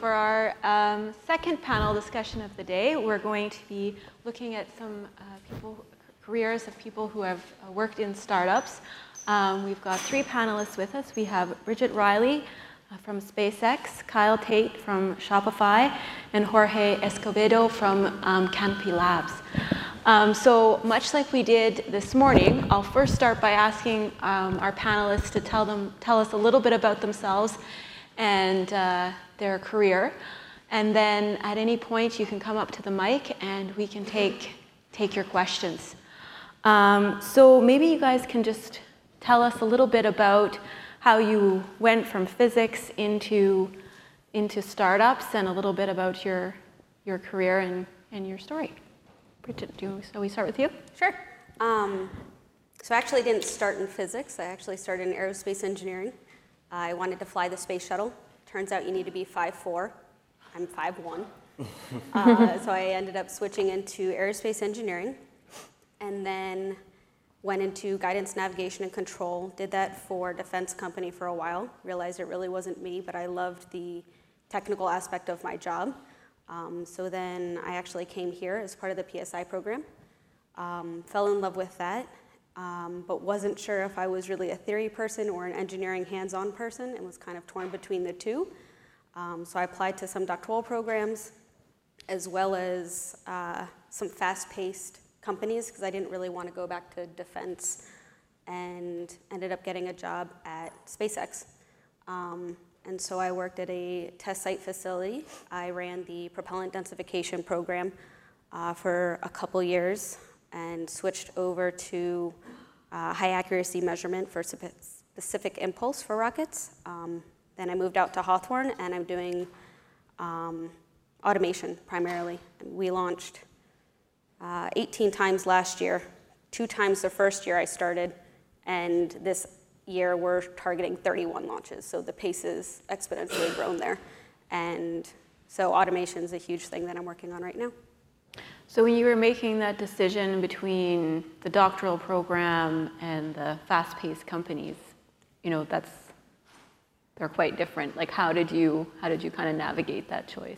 for our second panel discussion of the day, we're going to be looking at some careers of people who have worked in startups. We've got three panelists with us. We have Bridget Riley from SpaceX, Kyle Tate from Shopify, and Jorge Escobedo from Canopy Labs. So much like we did this morning, I'll first start by asking our panelists to tell us a little bit about themselves and their career. And then at any point, you can come up to the mic and we can take your questions. So maybe you guys can just tell us a little bit about how you went from physics into startups and a little bit about your career and your story. Bridget, shall we start with you? Sure. So I actually didn't start in physics. I actually started in aerospace engineering. I wanted to fly the space shuttle. Turns out you need to be 5'4". I'm 5'1". So I ended up switching into aerospace engineering and then went into guidance, navigation, and control. Did that for a defense company for a while. Realized it really wasn't me, but I loved the technical aspect of my job. So then I actually came here as part of the PSI program. Fell in love with that, but wasn't sure if I was really a theory person or an engineering hands-on person and was kind of torn between the two. So I applied to some doctoral programs as well as some fast-paced companies because I didn't really want to go back to defense and ended up getting a job at SpaceX. And so I worked at a test site facility. I ran the propellant densification program for a couple years and switched over to high accuracy measurement for specific impulse for rockets. Then I moved out to Hawthorne and I'm doing automation primarily. And we launched 18 times last year, 2 times the first year I started, and this year we're targeting 31 launches. So the pace is exponentially grown there. And so automation is a huge thing that I'm working on right now. So when you were making that decision between the doctoral program and the fast-paced companies, they're quite different. Like how did you kind of navigate that choice?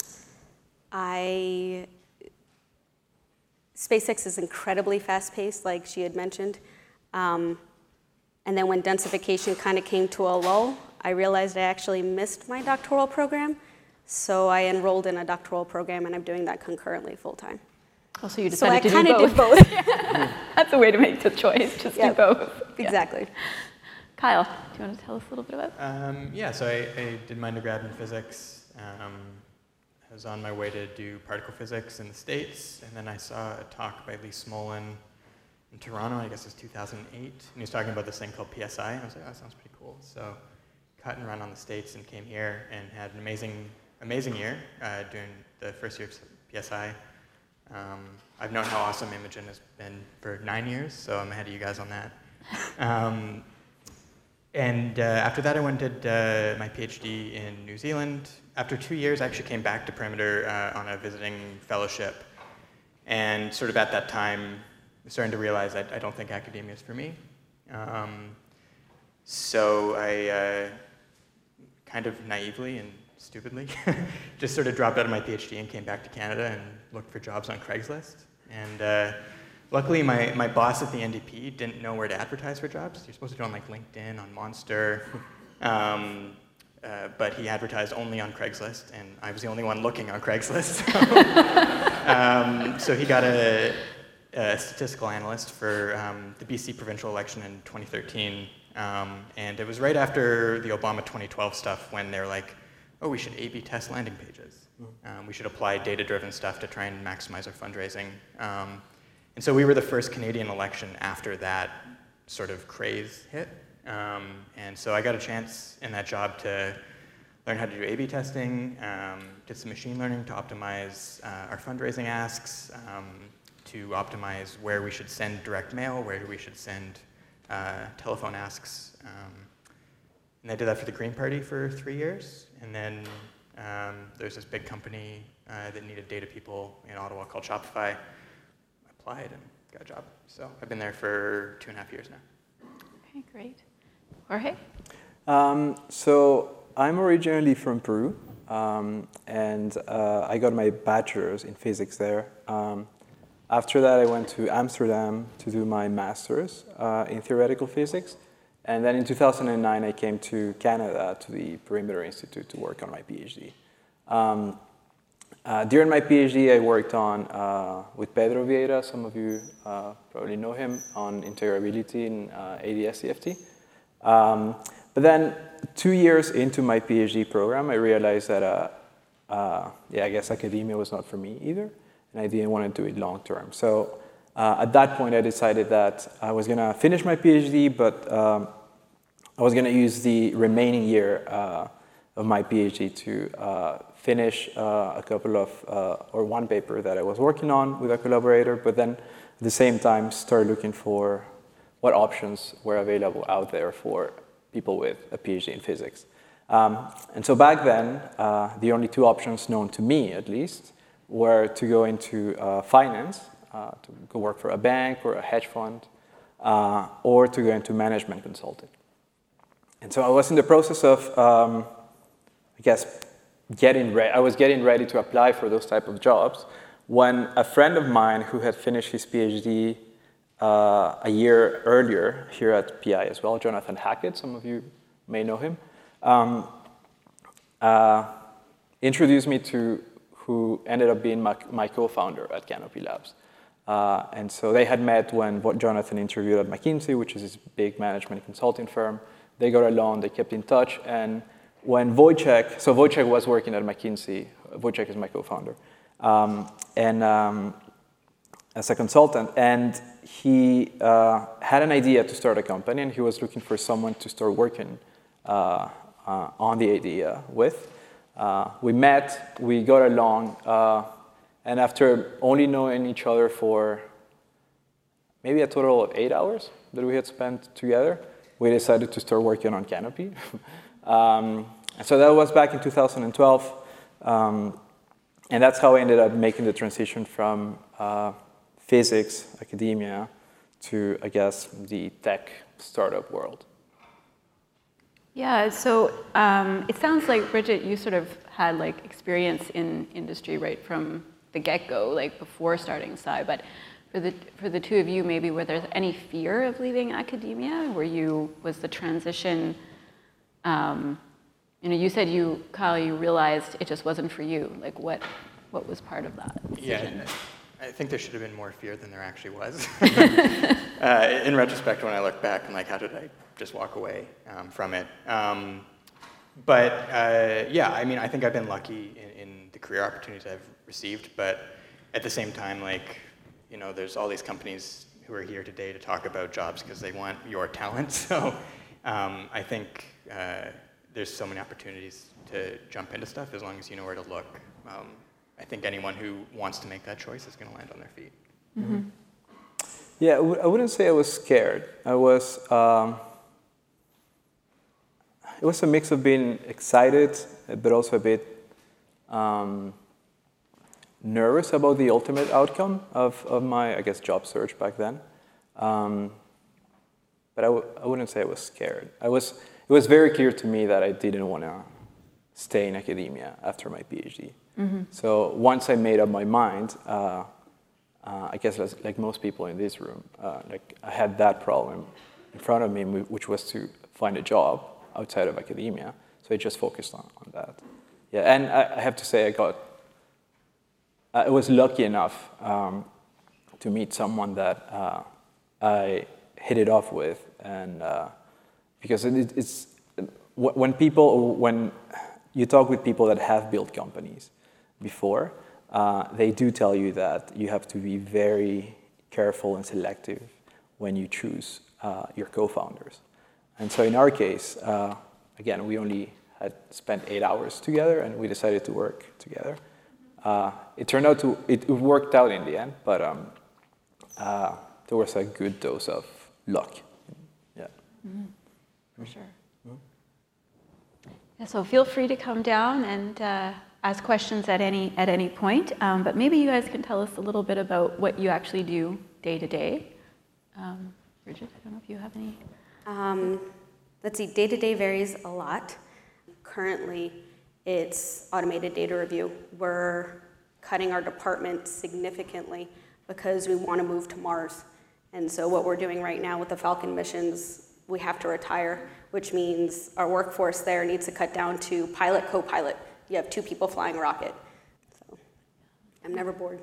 SpaceX is incredibly fast-paced, like she had mentioned. And then when densification kind of came to a lull, I realized I actually missed my doctoral program. So I enrolled in a doctoral program, and I'm doing that concurrently full-time. Oh, so you decided to do both. So I kind of did both. That's a way to make the choice, just do both. Exactly. Yeah. Kyle, do you want to tell us a little bit about So I did my undergrad in physics. I was on my way to do particle physics in the States, and then I saw a talk by Lee Smolin in Toronto, I guess it was 2008, and he was talking about this thing called PSI, and I was like, oh, that sounds pretty cool. So cut and run on the States and came here and had an amazing year doing the first year of PSI. I've known how awesome Imogen has been for 9 years, so I'm ahead of you guys on that. And after that, I went and did my PhD in New Zealand. After 2 years, I actually came back to Perimeter on a visiting fellowship. And sort of at that time, I'm starting to realize I don't think academia is for me. So I kind of naively and stupidly just sort of dropped out of my PhD and came back to Canada and looked for jobs on Craigslist. And luckily, my boss at the NDP didn't know where to advertise for jobs. You're supposed to do it on like LinkedIn, on Monster. But he advertised only on Craigslist, and I was the only one looking on Craigslist. So he got a statistical analyst for the BC provincial election in 2013. And it was right after the Obama 2012 stuff when they're like, oh, we should A/B test landing pages. We should apply data-driven stuff to try and maximize our fundraising. And so we were the first Canadian election after that sort of craze hit. And so I got a chance in that job to learn how to do A/B testing, did some machine learning to optimize our fundraising asks, to optimize where we should send direct mail, where we should send telephone asks. And I did that for the Green Party for 3 years. And then there's this big company that needed data people in Ottawa called Shopify. I applied and got a job. So I've been there for 2.5 years now. Okay, great. Jorge? So I'm originally from Peru. and I got my bachelor's in physics there. After that, I went to Amsterdam to do my master's in theoretical physics. And then in 2009, I came to Canada to the Perimeter Institute to work on my PhD. During my PhD, I worked on with Pedro Vieira. Some of you probably know him on integrability in ADS-CFT. But then 2 years into my PhD program, I realized that, I guess academia was not for me either, and I didn't want to do it long term. So at that point, I decided that I was going to finish my PhD, but I was going to use the remaining year of my PhD to finish a couple of, or one paper that I was working on with a collaborator, but then at the same time start looking for what options were available out there for people with a PhD in physics. And so back then, the only two options known to me, at least, were to go into finance, to go work for a bank or a hedge fund, or to go into management consulting. And so I was in the process of, I guess, I was getting ready to apply for those type of jobs when a friend of mine who had finished his PhD a year earlier here at PI as well, Jonathan Hackett, some of you may know him, introduced me to who ended up being my co-founder at Canopy Labs. And so they had met when Jonathan interviewed at McKinsey, which is this big management consulting firm. They got along, they kept in touch, and when Wojciech, so Wojciech was working at McKinsey, Wojciech is my co-founder, as a consultant, and he had an idea to start a company, and he was looking for someone to start working on the idea with. We met, we got along, and after only knowing each other for maybe a total of 8 hours that we had spent together, we decided to start working on Canopy. So that was back in 2012, and that's how I ended up making the transition from physics, academia, to, I guess, the tech startup world. Yeah, so it sounds like, Bridget, you sort of had like experience in industry right from the get-go, like before starting Psi, but for the two of you, maybe were there any fear of leaving academia? Was the transition, you said Kyle, you realized it just wasn't for you. Like what was part of that decision? Yeah, I think there should have been more fear than there actually was. In retrospect, when I look back, I'm like, how did I just walk away from it? I think I've been lucky in the career opportunities I've received, but at the same time, there's all these companies who are here today to talk about jobs because they want your talent. So I think there's so many opportunities to jump into stuff as long as you know where to look. I think anyone who wants to make that choice is going to land on their feet. Mm-hmm. Yeah, I wouldn't say I was scared. It was a mix of being excited, but also a bit nervous about the ultimate outcome of my, I guess, job search back then. But I wouldn't say I was scared. It was very clear to me that I didn't want to stay in academia after my PhD. Mm-hmm. So once I made up my mind, I guess like most people in this room, I had that problem in front of me, which was to find a job outside of academia. So I just focused on that. Yeah, and I have to say I was lucky enough to meet someone that I hit it off with, and because it's when you talk with people that have built companies before, they do tell you that you have to be very careful and selective when you choose your co-founders. And so in our case, again, we only had spent 8 hours together, and we decided to work together. It turned out it worked out in the end, but there was a good dose of luck. Yeah. Mm-hmm. For sure. Mm-hmm. Yeah, so feel free to come down and ask questions at any point. But maybe you guys can tell us a little bit about what you actually do day to day. Bridget, I don't know if you have any. Let's see, day to day varies a lot. Currently, It's automated data review. We're cutting our department significantly because we want to move to Mars. And so what we're doing right now with the Falcon missions, we have to retire, which means our workforce there needs to cut down to pilot, co-pilot. You have 2 people flying a rocket. So I'm never bored.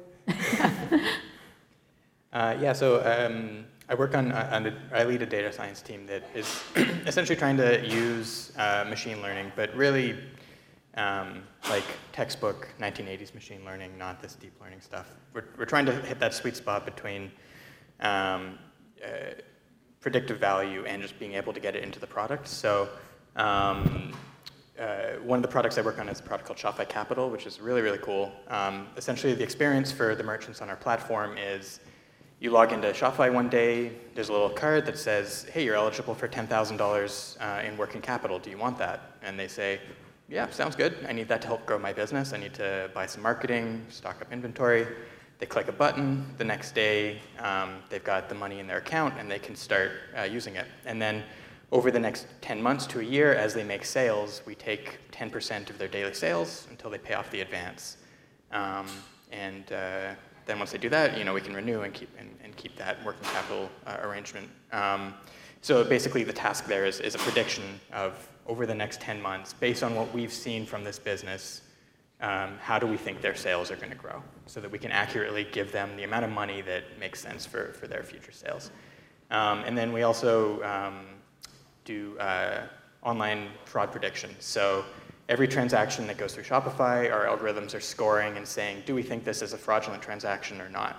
I work I lead a data science team that is essentially trying to use machine learning, but really like textbook 1980s machine learning, not this deep learning stuff. We're trying to hit that sweet spot between predictive value and just being able to get it into the product. So one of the products I work on is a product called Shopify Capital, which is really, really cool. Essentially, the experience for the merchants on our platform is you log into Shopify one day, there's a little card that says, hey, you're eligible for $10,000 in working capital. Do you want that? And they say, yeah, sounds good. I need that to help grow my business. I need to buy some marketing, stock up inventory. They click a button. The next day, they've got the money in their account, and they can start using it. And then over the next 10 months to a year, as they make sales, we take 10% of their daily sales until they pay off the advance. Then once they do that, we can renew and keep that working capital arrangement. So basically, the task there is a prediction of over the next 10 months, based on what we've seen from this business, how do we think their sales are going to grow, so that we can accurately give them the amount of money that makes sense for their future sales. And then we also do online fraud prediction. So every transaction that goes through Shopify, our algorithms are scoring and saying, do we think this is a fraudulent transaction or not?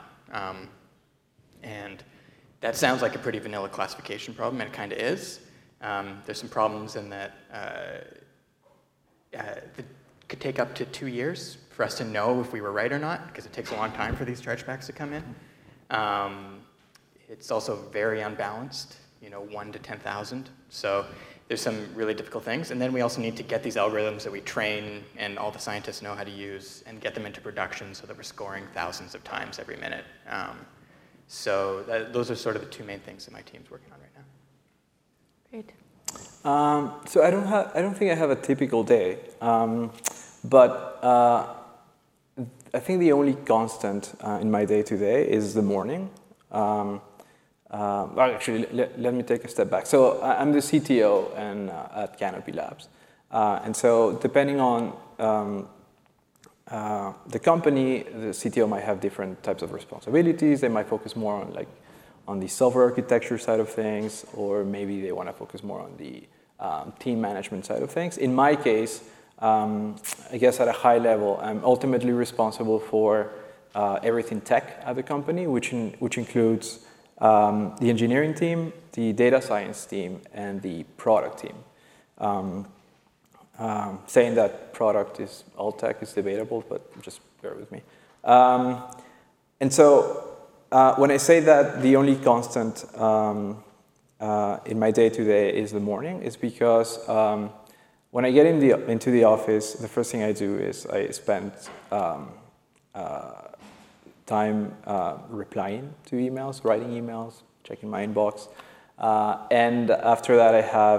And that sounds like a pretty vanilla classification problem, and it kind of is. There's some problems in that it could take up to 2 years for us to know if we were right or not, because it takes a long time for these chargebacks to come in. It's also very unbalanced, 1 to 10,000. So there's some really difficult things. And then we also need to get these algorithms that we train and all the scientists know how to use and get them into production so that we're scoring thousands of times every minute. Those are sort of the 2 main things that my team's working on right now. Great. So I don't think I have a typical day, but I think the only constant in my day-to-day is the morning. Actually, let me take a step back. So I'm the CTO at Canopy Labs. And so depending on the company, the CTO might have different types of responsibilities. They might focus more on the software architecture side of things, or maybe they want to focus more on the team management side of things. In my case, I guess at a high level, I'm ultimately responsible for everything tech at the company, which includes the engineering team, the data science team, and the product team. Saying that product is all tech is debatable, but just bear with me. And so when I say that the only constant in my day-to-day is the morning, is because when I get into the office, the first thing I do is I spend time replying to emails, writing emails, checking my inbox. And after that, I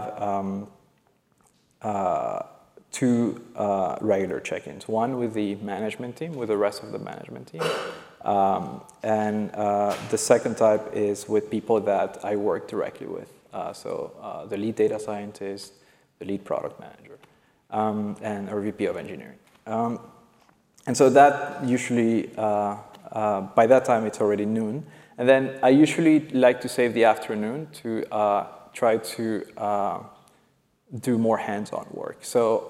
have 2 regular check-ins. One with the management team, with the rest of the management team. And the second type is with people that I work directly with. So the lead data scientist, the lead product manager, and our VP of engineering. And so that usually, by that time, it's already noon. And then I usually like to save the afternoon to try to do more hands-on work. So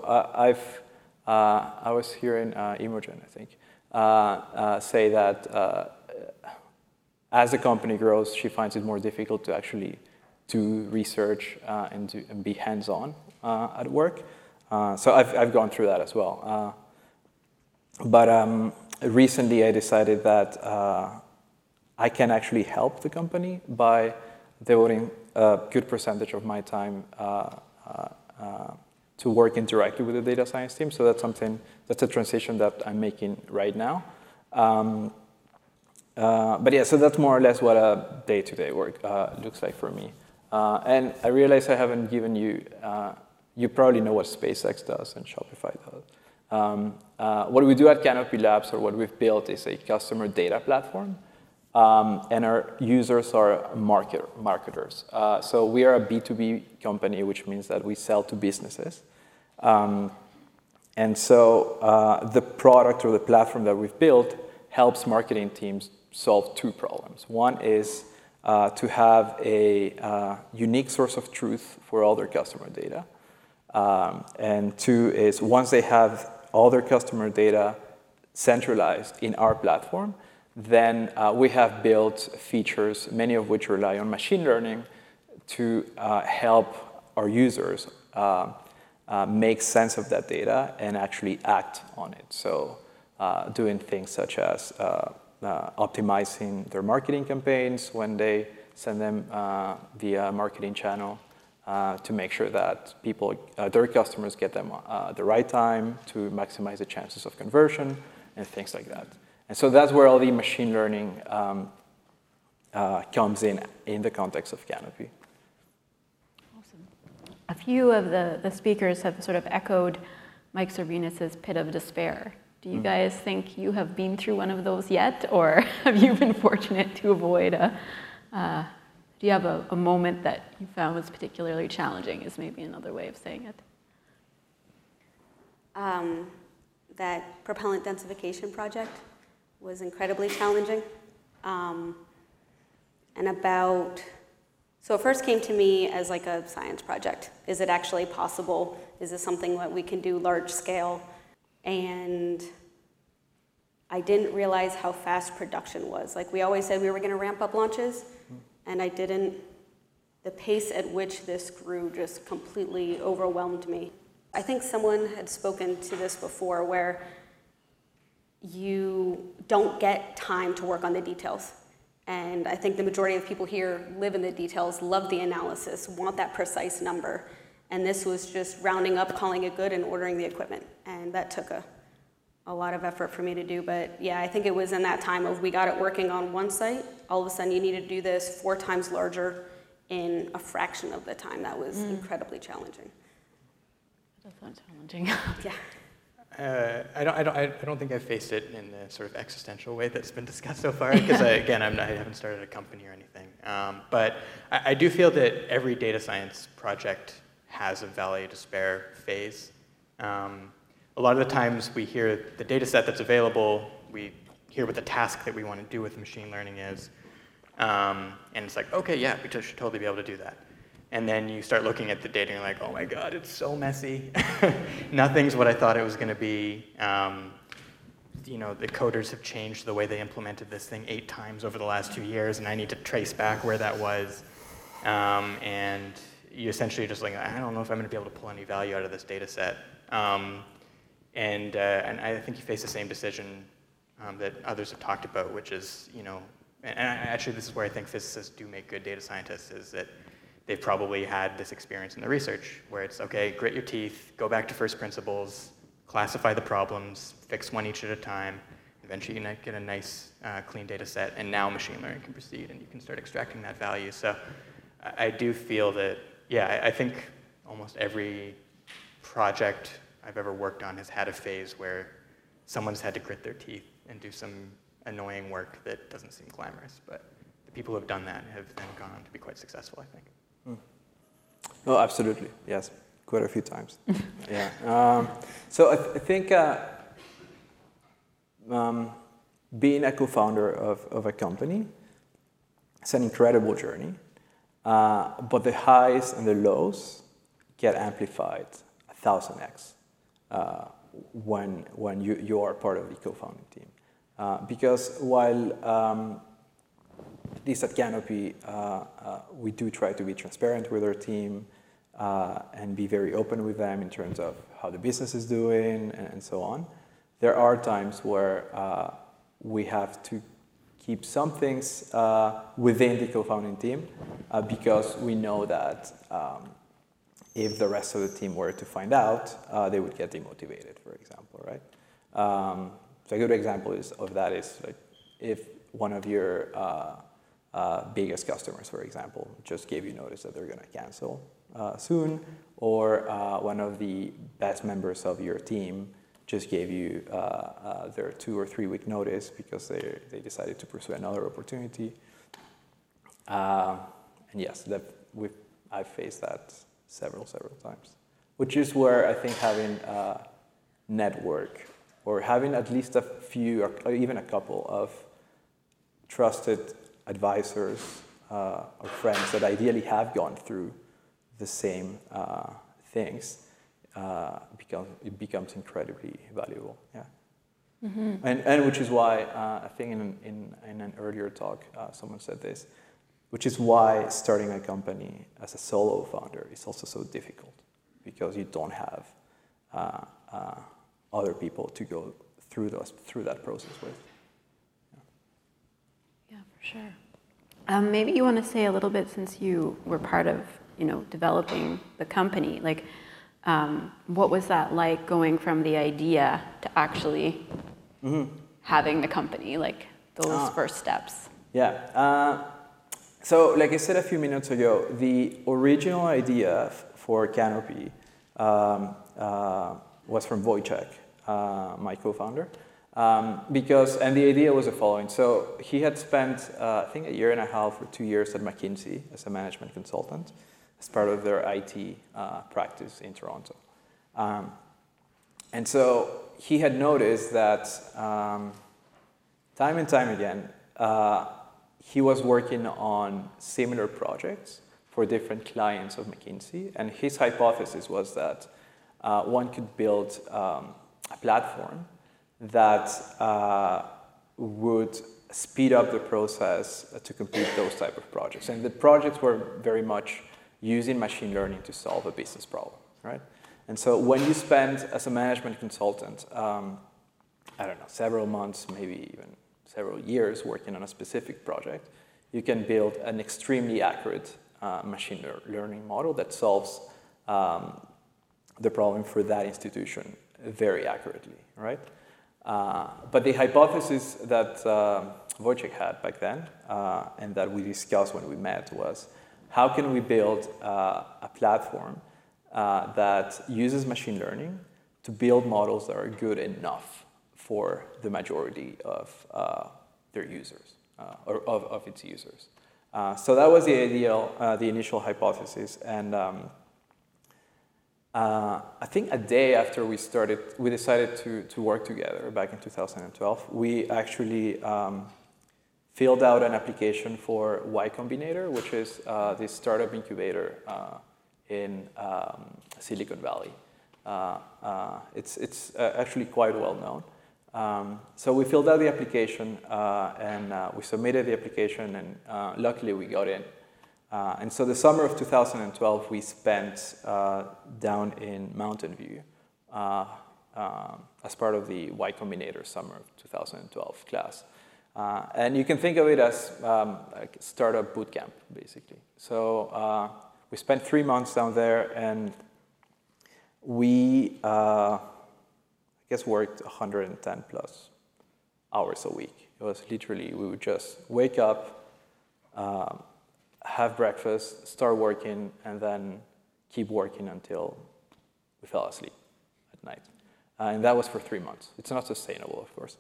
I was hearing Imogen, I think, say that as the company grows, she finds it more difficult to actually do research and be hands-on at work. So I've gone through that as well. But recently I decided that I can actually help the company by devoting a good percentage of my time to working directly with the data science team. So that's a transition that I'm making right now. But yeah, so that's more or less what a day-to-day work looks like for me. And I realize I haven't given you, you probably know what SpaceX does and Shopify does. What we do at Canopy Labs, or what we've built, is a customer data platform. And our users are marketers. So we are a B2B company, which means that we sell to businesses. And so the product or the platform that we've built helps marketing teams solve two problems. One is to have a unique source of truth for all their customer data. And two is once they have all their customer data centralized in our platform, then we have built features, many of which rely on machine learning, to help our users make sense of that data and actually act on it. So doing things such as optimizing their marketing campaigns when they send them via marketing channel to make sure that people, their customers get them the right time to maximize the chances of conversion and things like that. And so that's where all the machine learning comes in the context of Canopy. Awesome. A few of the speakers have sort of echoed Mike Servinus's pit of despair. Do you guys think you have been through one of those yet, or have you been fortunate to avoid do you have a moment that you found was particularly challenging, is maybe another way of saying it? That propellant densification project was incredibly challenging. So it first came to me as like a science project. Is it actually possible? Is this something that we can do large scale? And I didn't realize how fast production was. Like we always said we were gonna ramp up launches, and I didn't. The pace at which this grew just completely overwhelmed me. I think someone had spoken to this before where you don't get time to work on the details. And I think the majority of people here live in the details, love the analysis, want that precise number. And this was just rounding up, calling it good, and ordering the equipment. And that took a lot of effort for me to do. But yeah, I think it was in that time of we got it working on one site. All of a sudden you need to do this 4 times larger in a fraction of the time. That was incredibly challenging. That sounds challenging. Yeah. I don't think I've faced it in the sort of existential way that's been discussed so far, because I haven't started a company or anything. But I do feel that every data science project has a valley of despair phase. A lot of the times we hear the data set that's available, we hear what the task that we want to do with machine learning is, and it's like, okay, yeah, we should totally be able to do that. And then you start looking at the data and you're like, oh my God, it's so messy. Nothing's what I thought it was going to be. The coders have changed the way they implemented this thing 8 times over the last 2 years, and I need to trace back where that was. And you essentially just like, I don't know if I'm going to be able to pull any value out of this data set. And I think you face the same decision that others have talked about, which is, actually this is where I think physicists do make good data scientists, is that they've probably had this experience in the research where it's, okay, grit your teeth, go back to first principles, classify the problems, fix one each at a time. Eventually you get a nice, clean data set, and now machine learning can proceed and you can start extracting that value. So I do feel that, yeah, I think almost every project I've ever worked on has had a phase where someone's had to grit their teeth and do some annoying work that doesn't seem glamorous. But the people who have done that have then gone on to be quite successful, I think. Oh, absolutely. Yes, quite a few times. Yeah. So I think being a co-founder of a company is an incredible journey, but the highs and the lows get amplified 1,000x when you are part of the co-founding team. Because while at least at Canopy, we do try to be transparent with our team and be very open with them in terms of how the business is doing and so on. There are times where we have to keep some things within the co-founding team because we know that if the rest of the team were to find out, they would get demotivated, for example, right? So a good example of that is like if one of your biggest customers, for example, just gave you notice that they're going to cancel soon, or one of the best members of your team just gave you their 2 or 3 week notice because they decided to pursue another opportunity. And yes, I've faced that several times, which is where I think having a network or having at least a few or even a couple of trusted advisors or friends that ideally have gone through the same things it becomes incredibly valuable. Yeah. Mm-hmm. And which is why I think in an earlier talk someone said this, which is why starting a company as a solo founder is also so difficult, because you don't have other people to go through that process with. Yeah, for sure. Maybe you want to say a little bit, since you were part of, developing the company, like what was that like, going from the idea to actually having the company, like those first steps? Yeah. So like I said a few minutes ago, the original idea for Canopy was from Wojciech, my co-founder. And the idea was the following. So he had spent, I think, 1.5 years or 2 years at McKinsey as a management consultant, as part of their IT practice in Toronto. And so he had noticed that time and time again, he was working on similar projects for different clients of McKinsey. And his hypothesis was that one could build a platform that would speed up the process to complete those type of projects. And the projects were very much using machine learning to solve a business problem, right? And so when you spend as a management consultant, several months, maybe even several years working on a specific project, you can build an extremely accurate machine learning model that solves the problem for that institution very accurately, right? But the hypothesis that Wojciech had back then, and that we discussed when we met, was how can we build a platform that uses machine learning to build models that are good enough for the majority of their users, or of its users. So that was the initial hypothesis. And I think a day after we decided to work together back in 2012, we actually filled out an application for Y Combinator, which is this startup incubator in Silicon Valley. It's actually quite well known. So we filled out the application and we submitted the application, and luckily we got in. And so the summer of 2012 we spent down in Mountain View as part of the Y Combinator summer of 2012 class. And you can think of it as like startup boot camp, basically. So we spent 3 months down there, and we worked 110 plus hours a week. It was literally, we would just wake up, have breakfast, start working, and then keep working until we fell asleep at night. And that was for 3 months. It's not sustainable, of course.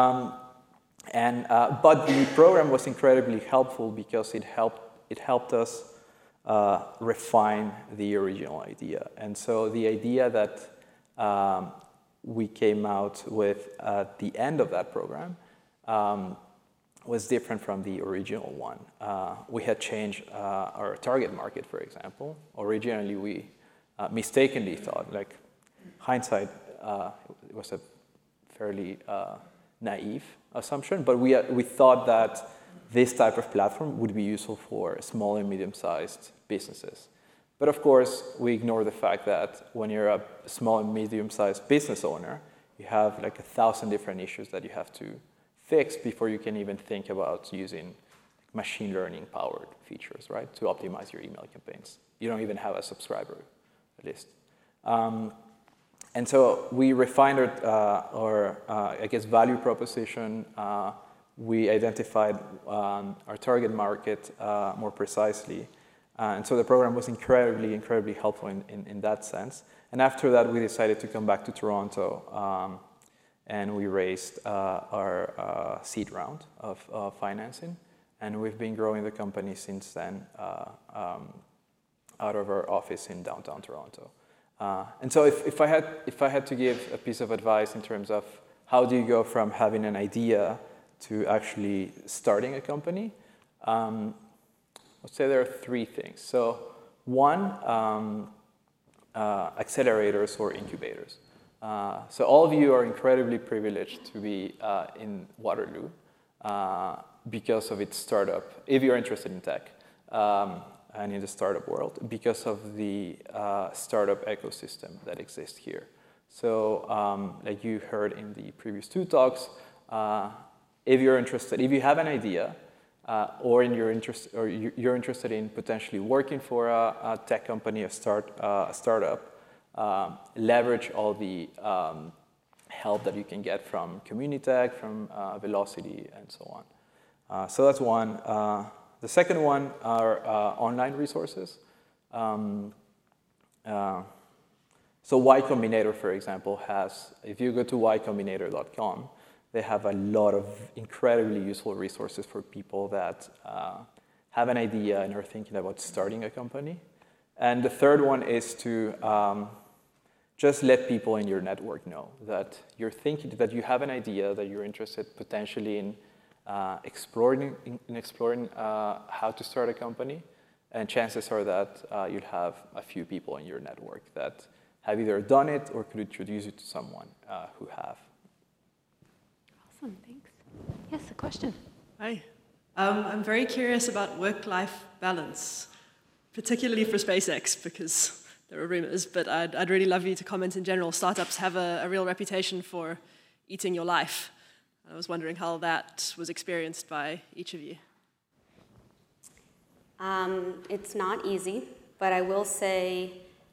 But the program was incredibly helpful because it helped us refine the original idea. And so the idea that we came out with at the end of that program was different from the original one. We had changed our target market, for example. Originally, we mistakenly thought, like hindsight, it was a fairly naive assumption, but we thought that this type of platform would be useful for small and medium-sized businesses. But of course, we ignore the fact that when you're a small and medium-sized business owner, you have like 1,000 different issues that you have to fix before you can even think about using machine learning-powered features, right, to optimize your email campaigns. You don't even have a subscriber list. And so we refined our value proposition. We identified our target market more precisely. And so the program was incredibly helpful in that sense. And after that, we decided to come back to Toronto, and we raised our seed round of financing. And we've been growing the company since then out of our office in downtown Toronto. And so if I had to give a piece of advice in terms of how do you go from having an idea to actually starting a company, I would say there are three things. So one, accelerators or incubators. So all of you are incredibly privileged to be in Waterloo because of its startup, if you're interested in tech and in the startup world, because of the startup ecosystem that exists here. So like you heard in the previous two talks, if you're interested, if you have an idea, or you're interested in potentially working for a tech company, a startup, leverage all the help that you can get from Communitech, from Velocity, and so on. So that's one. The second one are online resources. So Y Combinator, for example, has, if you go to ycombinator.com, they have a lot of incredibly useful resources for people that have an idea and are thinking about starting a company. And the third one is to just let people in your network know that you're thinking, that you have an idea, that you're interested potentially in exploring how to start a company. And chances are that you'll have a few people in your network that have either done it or could introduce you to someone who have. Awesome, thanks. Yes, a question. Hi. I'm very curious about work-life balance, particularly for SpaceX, because there are rumors, but I'd really love you to comment in general. Startups have a real reputation for eating your life. I was wondering how that was experienced by each of you. It's not easy, but I will say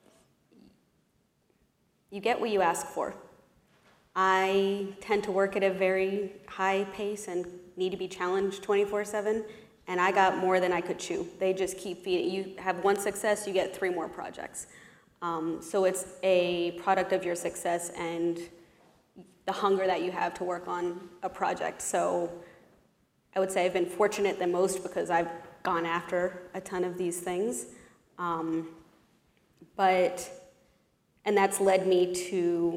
you get what you ask for. I tend to work at a very high pace and need to be challenged 24/7, and I got more than I could chew. They just keep feeding. You have one success, you get 3 more projects. So it's a product of your success and the hunger that you have to work on a project. So I would say I've been fortunate the most because I've gone after a ton of these things. And that's led me to,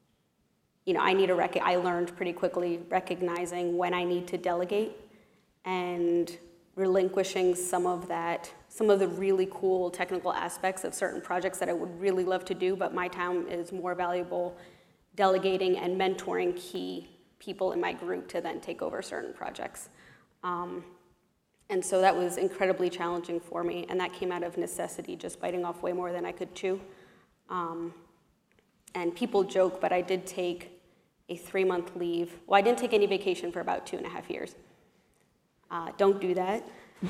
I learned pretty quickly recognizing when I need to delegate and relinquishing some of the really cool technical aspects of certain projects that I would really love to do, but my time is more valuable delegating and mentoring key people in my group to then take over certain projects. And so that was incredibly challenging for me, and that came out of necessity, just biting off way more than I could chew. And people joke, but I did take a 3-month leave. Well, I didn't take any vacation for about 2.5 years. Don't do that.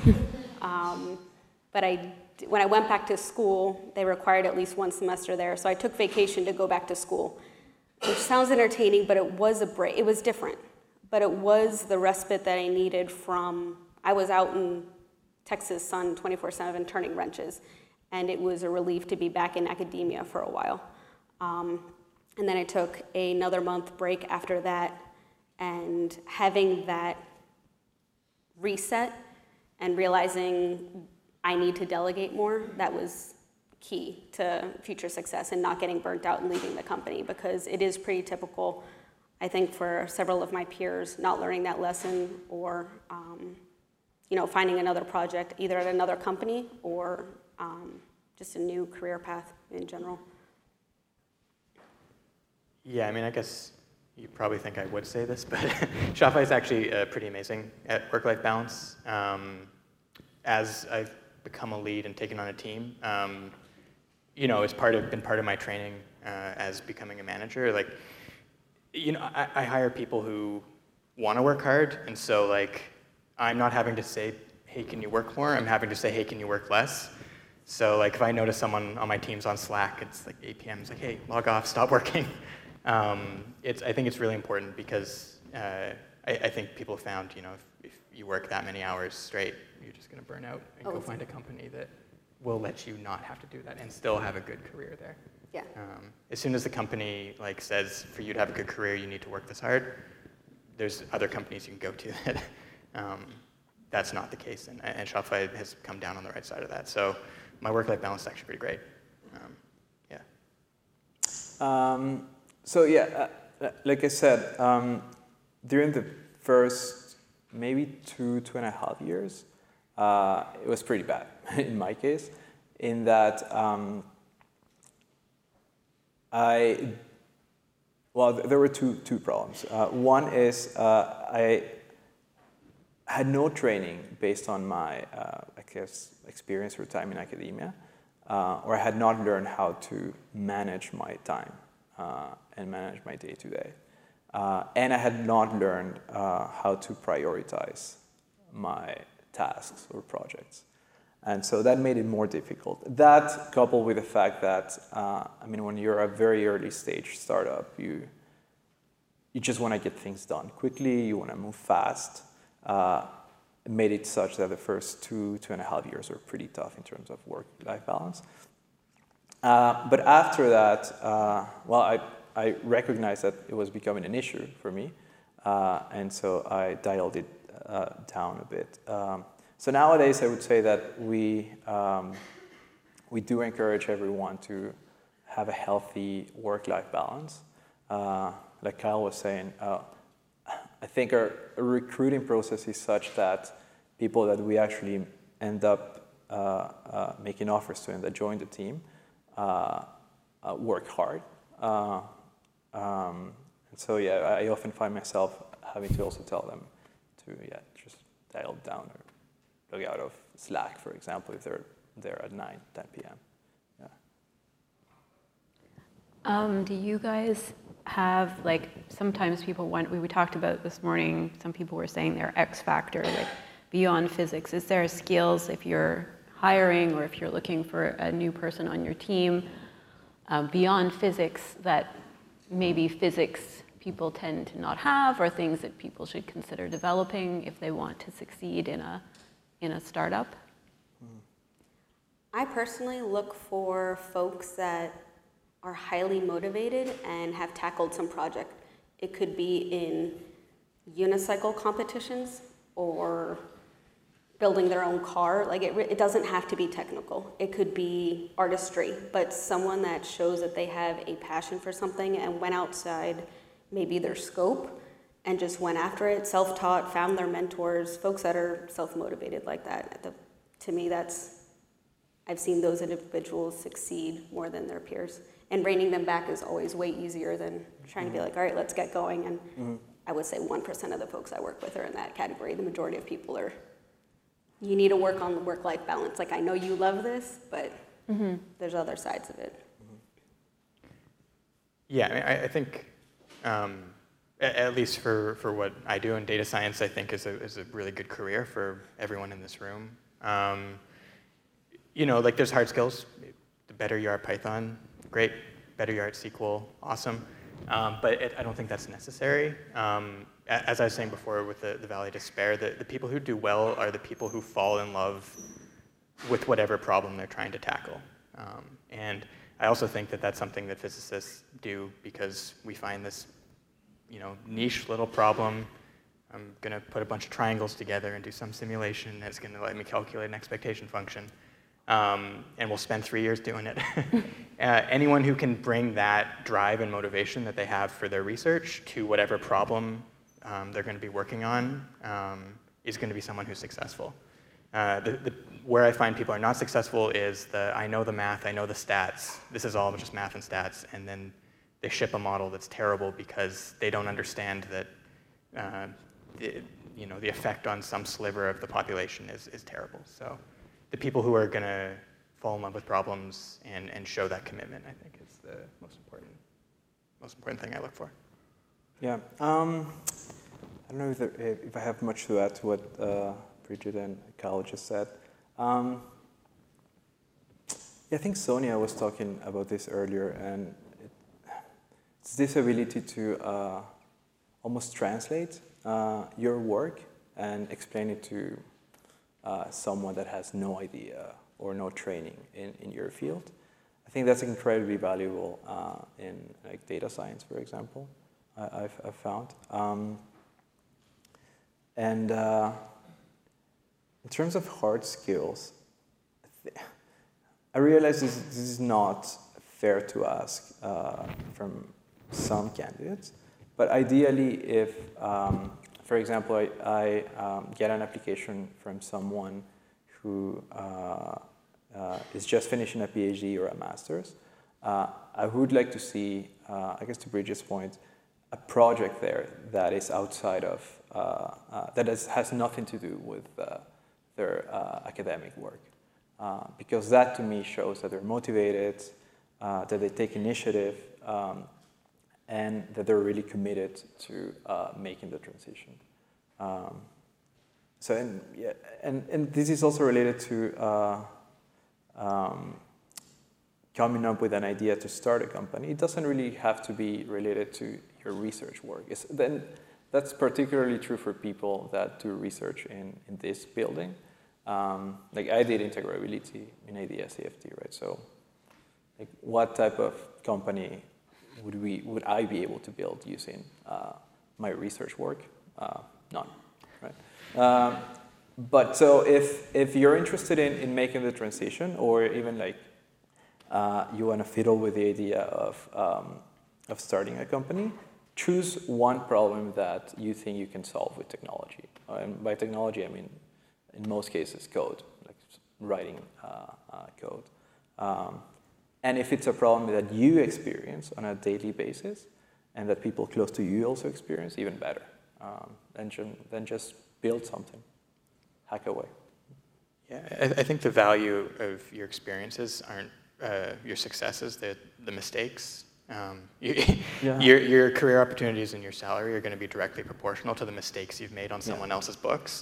But when I went back to school, they required at least 1 semester there, so I took vacation to go back to school, which sounds entertaining, but it was a break. It was different, but it was the respite that I needed from, I was out in Texas sun 24/7 turning wrenches, and it was a relief to be back in academia for a while. And then I took another month break after that, and having that reset and realizing I need to delegate more, that was key to future success and not getting burnt out and leaving the company, because it is pretty typical, I think, for several of my peers not learning that lesson or finding another project either at another company or just a new career path in general. Yeah, I mean, I guess you probably think I would say this, but Shopify is actually pretty amazing at work-life balance. As I've become a lead and taken on a team, it's been part of my training as becoming a manager. Like, I hire people who want to work hard, and so I'm not having to say, hey, can you work more? I'm having to say, hey, can you work less? So if I notice someone on my team's on Slack, it's 8 p.m. It's hey, log off, stop working. I think it's really important because I think people have found, if you work that many hours straight, you're just going to burn out and go find a company that will let you not have to do that and still have a good career there. Yeah. As soon as the company like says for you to have a good career, you need to work this hard, there's other companies you can go to that that's not the case, and Shopify has come down on the right side of that. So my work-life balance is actually pretty great. Yeah. So yeah, like I said, during the first maybe 2.5 years, it was pretty bad in my case, in that there were two problems. One is I had no training based on my, experience or time in academia, or I had not learned how to manage my time and manage my day-to-day. And I had not learned how to prioritize my tasks or projects. And so that made it more difficult. That, coupled with the fact that, when you're a very early stage startup, you just want to get things done quickly, you want to move fast. It made it such that the first 2.5 years were pretty tough in terms of work-life balance. But after that, I recognized that it was becoming an issue for me, and so I dialed it down a bit. So nowadays, I would say that we do encourage everyone to have a healthy work-life balance. Like Kyle was saying, I think our recruiting process is such that people that we actually end up making offers to and that join the team work hard. And so yeah, I often find myself having to also tell them to just dial down or log out of Slack, for example, if they're there at 9, 10 p.m. Yeah. Do you guys have, sometimes people want, we talked about this morning, some people were saying their X factor, beyond physics. Is there skills if you're hiring or if you're looking for a new person on your team beyond physics that maybe physics people tend to not have, or things that people should consider developing if they want to succeed in a startup? I personally look for folks that are highly motivated and have tackled some project. It could be in unicycle competitions or building their own car. It doesn't have to be technical. It could be artistry, but someone that shows that they have a passion for something and went outside maybe their scope and just went after it, self-taught, found their mentors, folks that are self-motivated like that. To me, I've seen those individuals succeed more than their peers. And reining them back is always way easier than trying to be like, all right, let's get going. And I would say 1% of the folks I work with are in that category. The majority of people are, you need to work on the work-life balance. I know you love this, but there's other sides of it. Yeah, I think, at least for what I do in data science, I think is a really good career for everyone in this room. There's hard skills. The better you are at Python, great. Better you are at SQL, awesome. But I don't think that's necessary. As I was saying before with the Valley of Despair, the people who do well are the people who fall in love with whatever problem they're trying to tackle. And I also think that that's something that physicists do because we find this, niche little problem. I'm going to put a bunch of triangles together and do some simulation that's going to let me calculate an expectation function. And we'll spend 3 years doing it. Anyone who can bring that drive and motivation that they have for their research to whatever problem they're going to be working on is going to be someone who's successful. Where I find people are not successful is I know the math, I know the stats, this is all just math and stats, and then they ship a model that's terrible because they don't understand that the effect on some sliver of the population is terrible. So the people who are going to fall in love with problems and show that commitment, I think, is the most important thing I look for. Yeah. I don't know if I have much to add to what Bridget and Kyle just said. I think Sonia was talking about this earlier, and it's this ability to almost translate your work and explain it to someone that has no idea or no training in your field. I think that's incredibly valuable in like data science, for example. I've found. And in terms of hard skills, I realize this is not fair to ask from some candidates, but ideally if, for example, I get an application from someone who is just finishing a PhD or a master's, I would like to see, I guess to Bridget's point, a project there that is outside of, that has nothing to do with their academic work. Because that to me shows that they're motivated, that they take initiative, and that they're really committed to making the transition. And this is also related to coming up with an idea to start a company. It doesn't really have to be related to your research work. Then that's particularly true for people that do research in this building. Like I did integrability in ADS-CFT, right? So, like, what type of company would I be able to build using my research work? None, right? But so if you're interested in making the transition, or even like you want to fiddle with the idea of starting a company, choose one problem that you think you can solve with technology. And by technology, I mean, in most cases, code, like writing code. And if it's a problem that you experience on a daily basis, and that people close to you also experience, even better. Then just build something, hack away. Yeah, I think the value of your experiences aren't your successes, the mistakes. Your career opportunities and your salary are going to be directly proportional to the mistakes you've made on someone else's books.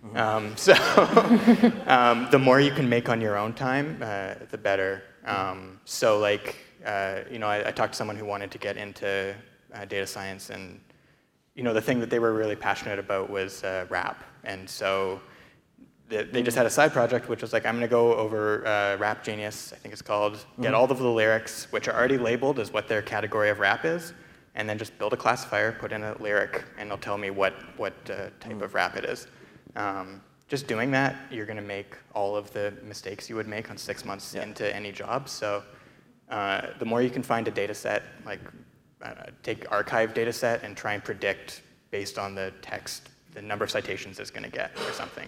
Mm-hmm. The more you can make on your own time, the better. So like, I talked to someone who wanted to get into data science, and the thing that they were really passionate about was rap. And so they just had a side project, which was like, I'm going to go over Rap Genius, I think it's called, get all of the lyrics, which are already labeled as what their category of rap is, and then just build a classifier, put in a lyric, and it'll tell me what type of rap it is. Just doing that, you're going to make all of the mistakes you would make on 6 months into any job. So the more you can find a data set, like take archive data set and try and predict based on the text the number of citations it's going to get or something.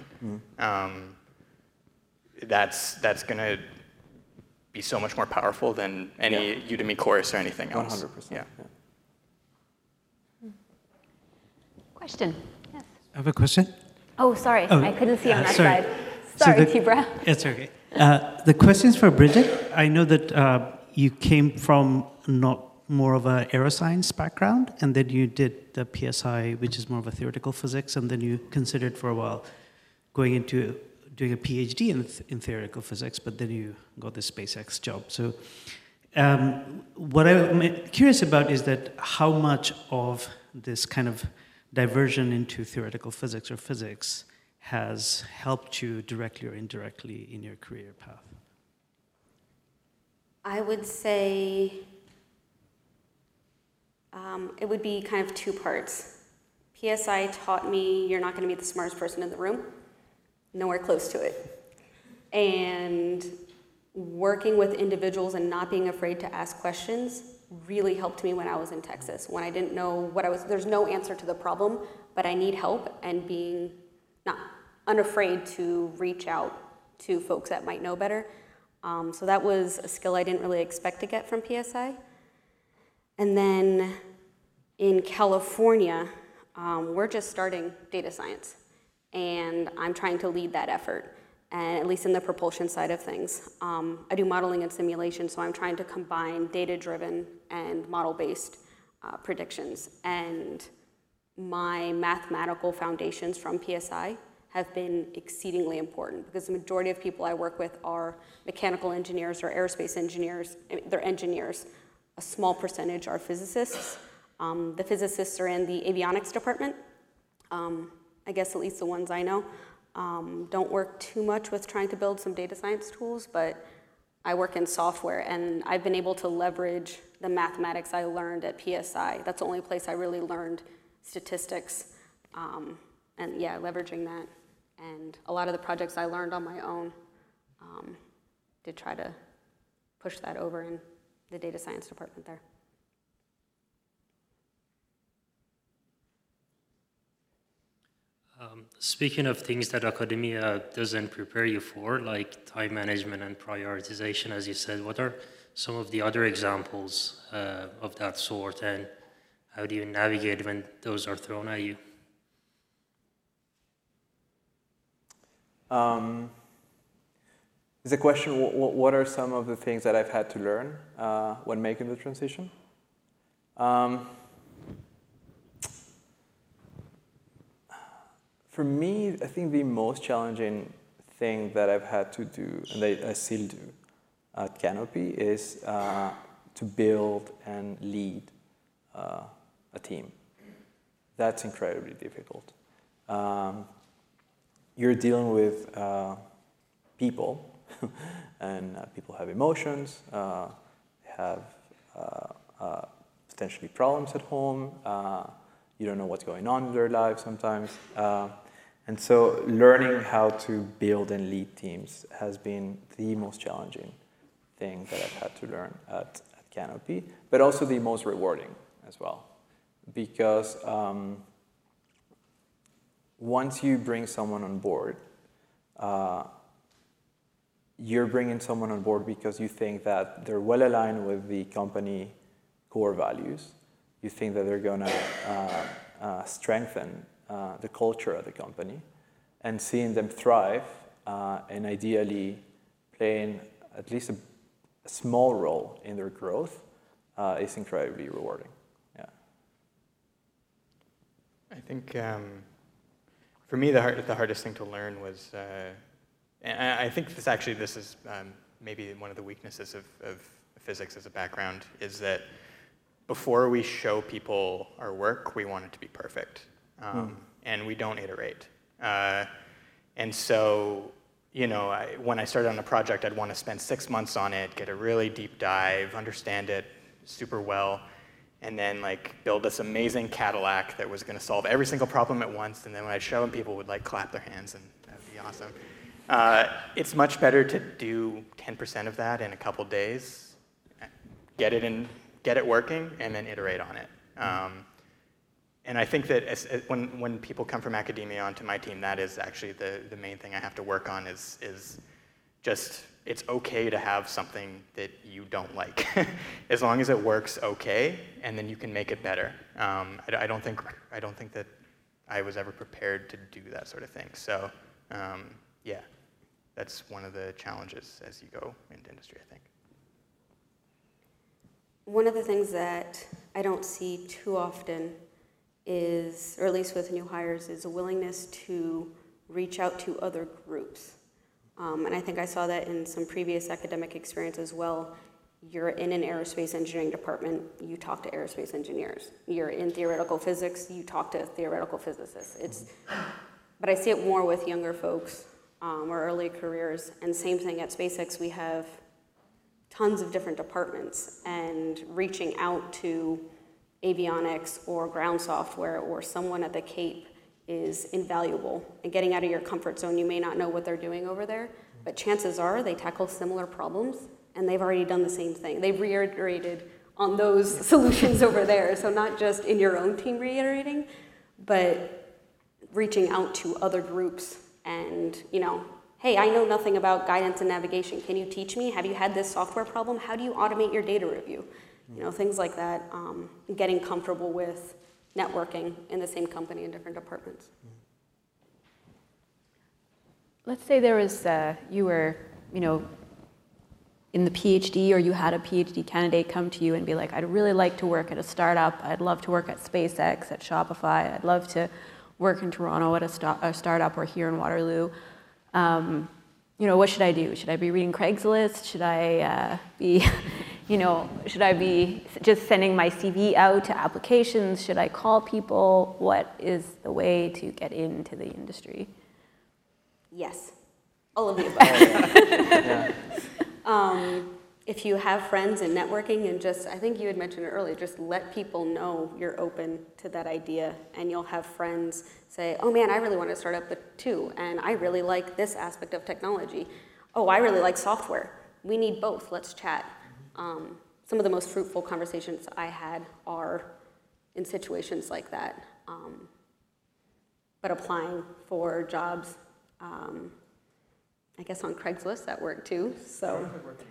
That's going to be so much more powerful than any Udemy course or anything else. 100%. Yeah. Question? Yes. I have a question. Oh, sorry. I couldn't see on that sorry. side. Sorry, Tibra. It's okay. The question's for Bridget. I know that you came from not more of a aeroscience background, and then you did the PSI, which is more of a theoretical physics, and then you considered for a while going into doing a PhD in theoretical physics, but then you got the SpaceX job. So what I'm curious about is that how much of this kind of diversion into theoretical physics or physics has helped you directly or indirectly in your career path? I would say it would be kind of two parts. PSI taught me you're not going to be the smartest person in the room, nowhere close to it. And working with individuals and not being afraid to ask questions really helped me when I was in Texas, when I didn't know there's no answer to the problem, but I need help, and being not unafraid to reach out to folks that might know better. So that was a skill I didn't really expect to get from PSI. And then in California, we're just starting data science, and I'm trying to lead that effort, and at least in the propulsion side of things. I do modeling and simulation, so I'm trying to combine data-driven and model-based predictions. And my mathematical foundations from PSI have been exceedingly important, because the majority of people I work with are mechanical engineers or aerospace engineers. They're engineers. A small percentage are physicists. The physicists are in the avionics department. I guess at least the ones I know. Don't work too much with trying to build some data science tools, but I work in software, and I've been able to leverage the mathematics I learned at PSI. That's the only place I really learned statistics, and yeah, leveraging that. And a lot of the projects I learned on my own did try to push that over in the data science department there. Speaking of things that academia doesn't prepare you for, like time management and prioritization, as you said, what are some of the other examples of that sort, and how do you navigate when those are thrown at you? Is the question, what are some of the things that I've had to learn when making the transition? For me, I think the most challenging thing that I've had to do, and I still do at Canopy, is to build and lead a team. That's incredibly difficult. You're dealing with people, and people have emotions, have potentially problems at home. You don't know what's going on in their lives sometimes. And so learning how to build and lead teams has been the most challenging thing that I've had to learn at Canopy, but also the most rewarding as well. Because once you bring someone on board, you're bringing someone on board because you think that they're well aligned with the company core values. You think that they're going to strengthen the culture of the company, and seeing them thrive and ideally playing at least a small role in their growth is incredibly rewarding. Yeah. I think for me the hardest thing to learn was, and I think this is maybe one of the weaknesses of physics as a background, is that before we show people our work, we want it to be perfect. And we don't iterate. And so, when I started on a project, I'd want to spend 6 months on it, get a really deep dive, understand it super well, and then build this amazing Cadillac that was going to solve every single problem at once. And then when I'd show them, people would clap their hands, and that would be awesome. It's much better to do 10% of that in a couple days, get it working, and then iterate on it. And I think that when people come from academia onto my team, that is actually the main thing I have to work on is just, it's okay to have something that you don't like. As long as it works okay, and then you can make it better. I don't think that I was ever prepared to do that sort of thing. So yeah, that's one of the challenges as you go into industry, I think. One of the things that I don't see too often is, or at least with new hires, is a willingness to reach out to other groups. And I think I saw that in some previous academic experience as well. You're in an aerospace engineering department, you talk to aerospace engineers. You're in theoretical physics, you talk to theoretical physicists. But I see it more with younger folks or early careers. And same thing at SpaceX, we have tons of different departments, and reaching out to avionics or ground software or someone at the Cape is invaluable. And getting out of your comfort zone, you may not know what they're doing over there, but chances are they tackle similar problems, and they've already done the same thing. They've reiterated on those solutions over there. So not just in your own team reiterating, but reaching out to other groups and, hey, I know nothing about guidance and navigation. Can you teach me? Have you had this software problem? How do you automate your data review? Things like that, getting comfortable with networking in the same company in different departments. Let's say there was, you were, in the PhD, or you had a PhD candidate come to you and be like, I'd really like to work at a startup. I'd love to work at SpaceX, at Shopify. I'd love to work in Toronto at a startup, or here in Waterloo. What should I do? Should I be reading Craigslist? Should I be, should I be just sending my CV out to applications? Should I call people? What is the way to get into the industry? Yes, all of the above. If you have friends and networking and just, I think you had mentioned it earlier, just let people know you're open to that idea, and you'll have friends say, oh man, I really want to start up too, and I really like this aspect of technology. Oh, I really like software. We need both, let's chat. Some of the most fruitful conversations I had are in situations like that, but applying for jobs, I guess on Craigslist that worked too, so.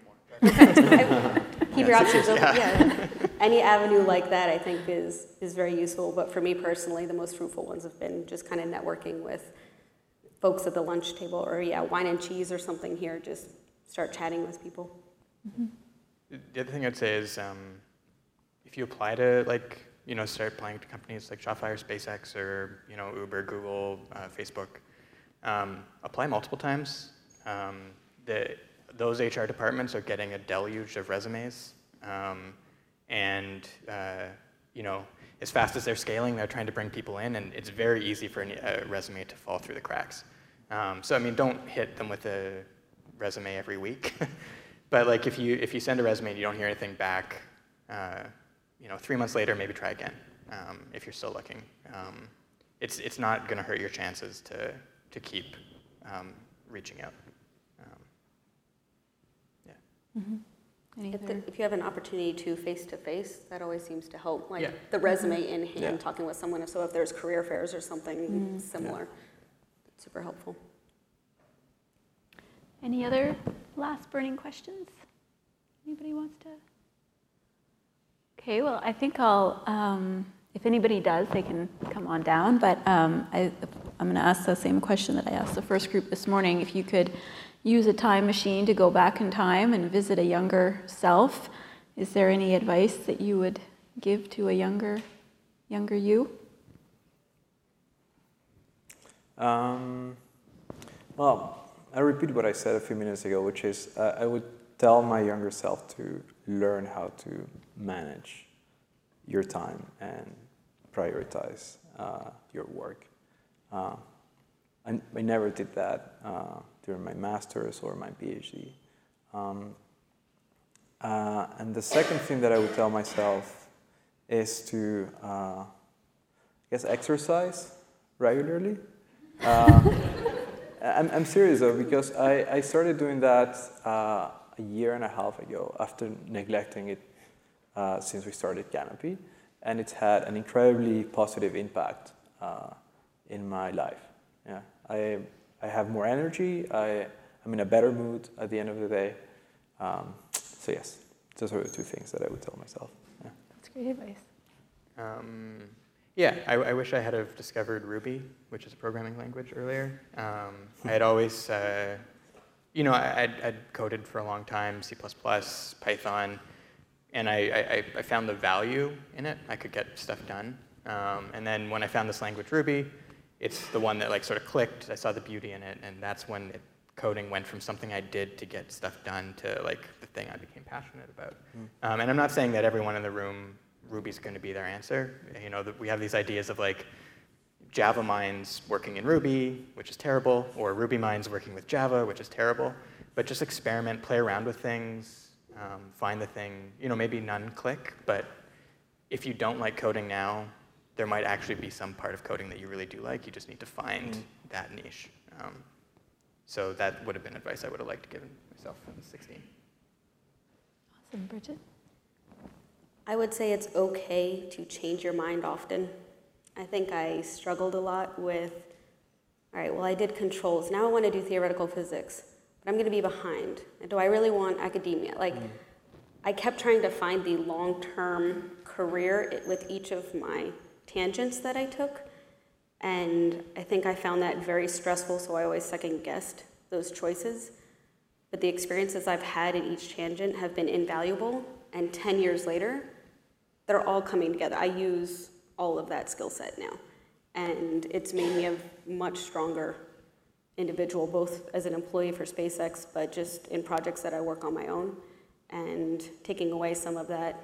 Keep your options open. Yeah. Any avenue like that, I think, is very useful. But for me personally, the most fruitful ones have been just kind of networking with folks at the lunch table, or wine and cheese or something here. Just start chatting with people. Mm-hmm. The other thing I'd say is, if you apply to start applying to companies like Shopify or SpaceX or Uber, Google, Facebook, apply multiple times. Those HR departments are getting a deluge of resumes, and as fast as they're scaling, they're trying to bring people in, and it's very easy for a resume to fall through the cracks. So I mean, don't hit them with a resume every week, but like if you send a resume and you don't hear anything back, 3 months later, maybe try again if you're still looking. It's not going to hurt your chances to keep reaching out. Mm-hmm. If you have an opportunity to face-to-face, that always seems to help. Like the resume in hand, talking with someone. So if there's career fairs or something similar, it's super helpful. Any other last burning questions? Anybody wants to? Okay, well, I think I'll, if anybody does, they can come on down. But I'm going to ask the same question that I asked the first group this morning. If you could use a time machine to go back in time and visit a younger self, is there any advice that you would give to a younger you? Well, I repeat what I said a few minutes ago, which is I would tell my younger self to learn how to manage your time and prioritize your work. I never did that during my master's or my PhD. And the second thing that I would tell myself is to, exercise regularly. I'm serious though, because I started doing that a year and a half ago after neglecting it since we started Canopy, and it's had an incredibly positive impact in my life. Yeah, I have more energy. I'm in a better mood at the end of the day. So yes, those are the two things that I would tell myself. Yeah. That's great advice. I wish I had have discovered Ruby, which is a programming language, earlier. I had always, I'd coded for a long time, C++, Python, and I found the value in it. I could get stuff done. And then when I found this language, Ruby, it's the one that sort of clicked. I saw the beauty in it, and that's when coding went from something I did to get stuff done to the thing I became passionate about. And I'm not saying that everyone in the room, Ruby's going to be their answer. We have these ideas of Java mines working in Ruby, which is terrible, or Ruby mines working with Java, which is terrible. But just experiment, play around with things, find the thing. Maybe none click, but if you don't like coding now, there might actually be some part of coding that you really do like. You just need to find that niche. So that would have been advice I would have liked to give myself when I was 16. Awesome. Bridget? I would say it's okay to change your mind often. I think I struggled a lot with, all right, well, I did controls. Now I want to do theoretical physics, but I'm going to be behind. Do I really want academia? I kept trying to find the long-term career with each of my tangents that I took, and I think I found that very stressful, so I always second-guessed those choices. But the experiences I've had in each tangent have been invaluable, and 10 years later, they're all coming together. I use all of that skill set now, and it's made me a much stronger individual, both as an employee for SpaceX, but just in projects that I work on my own, and taking away some of that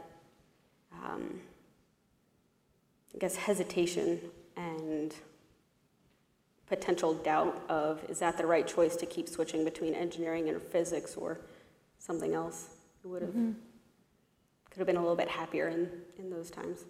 hesitation and potential doubt of, is that the right choice to keep switching between engineering and physics or something else. It would have could have been a little bit happier in those times.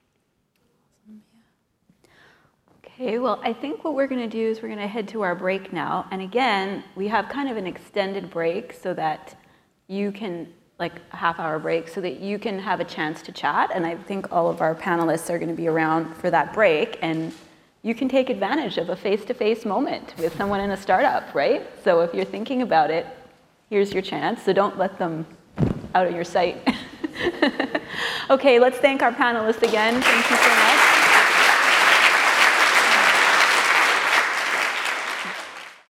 Okay, well, I think what we're going to do is we're going to head to our break now. And again, we have kind of an extended break so that you can, like a half-hour break, so that you can have a chance to chat. And I think all of our panelists are going to be around for that break. And you can take advantage of a face-to-face moment with someone in a startup, right? So if you're thinking about it, here's your chance. So don't let them out of your sight. Okay, let's thank our panelists again. Thank you so much.